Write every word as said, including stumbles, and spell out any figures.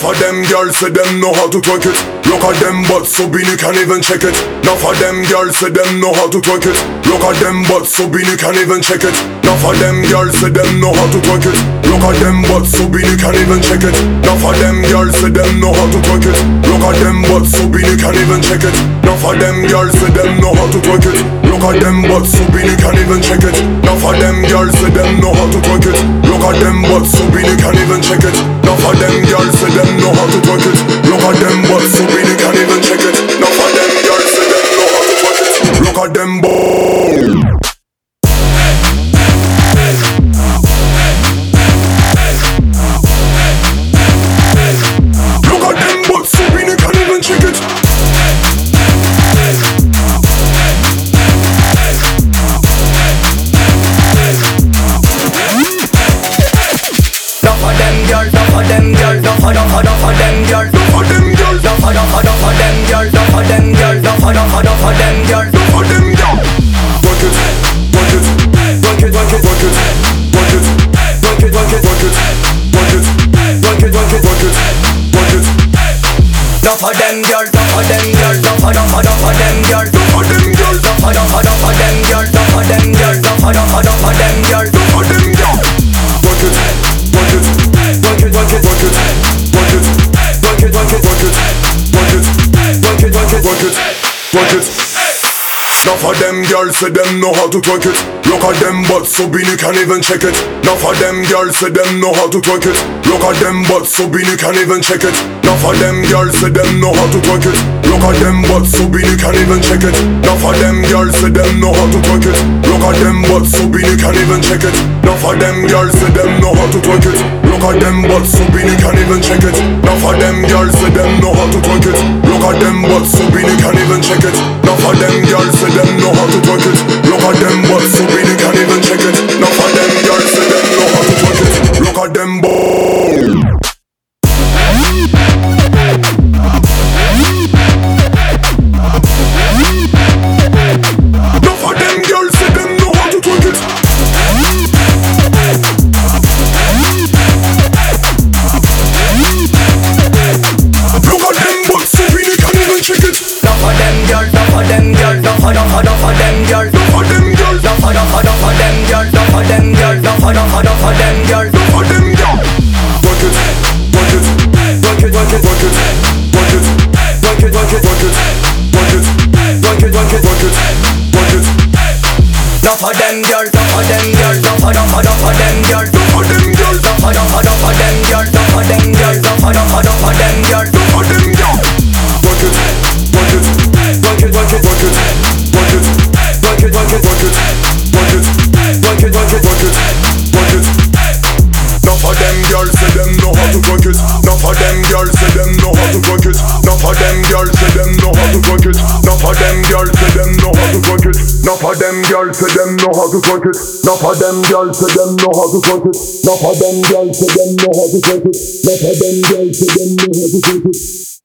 Enough of them girls say them know how to twerk it. Look at them butts so big you can't even check it. Enough of them girls say them know how to twerk it. Look at them butts so big you can't even check it. Enough of them girls say them know how to twerk it. Look at them butts so big you can't even check it. Enough of them girls say them know how to twerk it. Look at them butts so big you can't even check it. Enough of them girls say them know how to twerk it. Look at them butts so big you can't even check it. Enough of them girls say them know how to twerk it. Look at them butts so big you can't even check it. Enough of them girls say them know how to twerk it. Look at them butts so big you can't even check it. Enough of them girls say them know how to twerk it. Look at them boom. Look at them butts so big you can't even check it. Enough of them girls, enough of them girls, enough of enough of enough of them girls, Enough of them girls, enough of enough of enough of them girls, enough of them girls, enough of enough of enough of them girls. enough of them girls. Twerk it, twerk it, Twerk it, twerk it, twerk it, twerk it, twerk it, twerk it, twerk it, twerk it, twerk it, twerk it, twerk it, twerk it. Enough of them girls, enough of them girls, enough of enough of enough of them girls, Enough of them girls, enough of enough of enough of them girls, enough of them girls, enough of enough of enough of them girls. enough of them girls. Twerk it, twerk it, Twerk it, twerk it, twerk it, twerk it, twerk it, twerk it, twerk it, twerk it, twerk it, twerk it, twerk it, twerk it. Enough of them girls say them know how to twerk it. Look at them butts so big you can't even check it. Enough of them girls say them know how to twerk it. Look at them butts so big you can't even check it. Enough of them girls say them know how to twerk it. Look at them butts so big you can't even check it. Enough of them girls say them know how to twerk it. Look at them butts so big you can't even check it. Enough of them girls say them know how to twerk it. Look at them butts so big you can't even check it. Enough of them girls say them know how to twerk it. Look at them butts so big you can't even check it. Enough of them girls say them know how to twerk it. Look at them butts so big you can't even check it. Enough of them girls say them know how to twerk it. Look at them boom. Enough of them girls say them know how to twerk it. Look at them butts so big you can't even check it. enough of them girls, enough of them girls, enough of enough of enough of them girls, Enough of them girls, enough of enough of enough of them girls, enough of them girls, enough of enough of enough of them girls. enough of them girls. Twerk it, twerk it, Twerk it, twerk it, twerk it, twerk it, twerk it, twerk it, twerk it, twerk it, twerk it, twerk it. twerk it, twerk it. Enough of them girls, enough of them girls, enough of enough of enough of them girls, Enough of them girls, enough of enough of enough of them girls, enough of them girls, enough of enough of enough of them girls. enough of them girls. Twerk it, twerk it, Twerk it, twerk it, twerk it, twerk it, twerk it, twerk it, twerk it, twerk it, twerk it, twerk it, twerk it, twerk it. Enough of them girls say them know how to twerk it. Enough of them girls say them know how to twerk it. Enough of them girls say them know how to twerk it. Enough of them girls say them know how to twerk it. Enough of them girls say them know how to twerk it. Enough of them girls say them know how to twerk it. Enough of them girls say them know how to twerk it. Enough of them girls say them know how to twerk it.